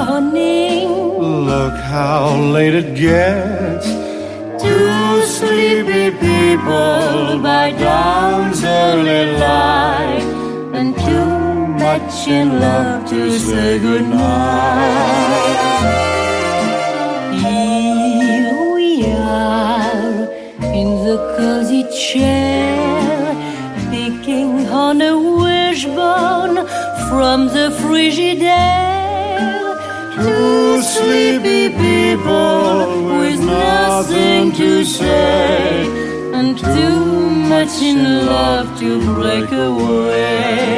dawning. Look how late it gets. Two sleepy people by dawn's early light, and too much in love to say goodnight. Here we are in the cozy chair, picking on a wishbone from the Frigidaire. Two sleepy people with nothing to say, and too much in love to break away.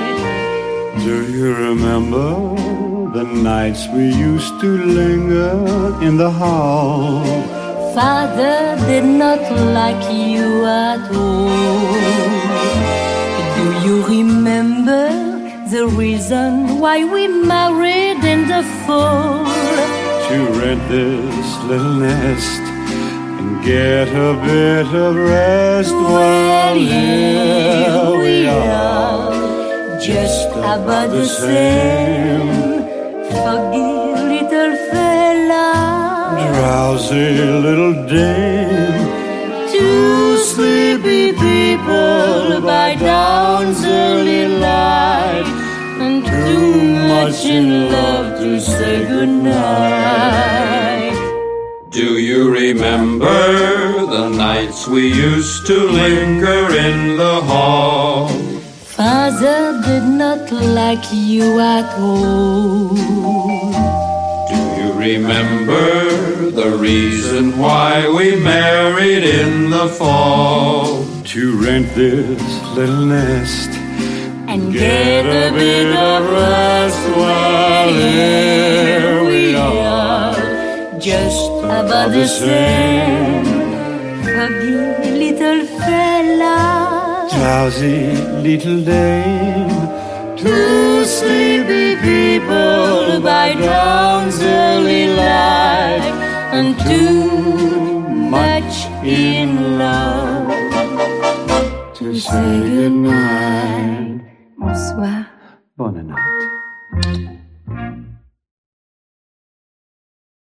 Do you remember the nights we used to linger in the hall? Father did not like you at all. Do you remember the reason why we married in the fall? To rent this little nest and get a bit of rest. Well, here we are, just about the same. Foggy little fella, drowsy little dame. Two sleepy people by dawn's early light, and too much in love to say goodnight. Do you remember the nights we used to linger in the hall? Father did not like you at all. Do you remember the reason why we married in the fall? To rent this little nest and get a bit of rest. Well, here we are, just about the same. Foggy little fella, drowsy little dame. two sleepy people by dawn's early light, and too much in love to say goodnight. Bonsoir. Bonne nuit.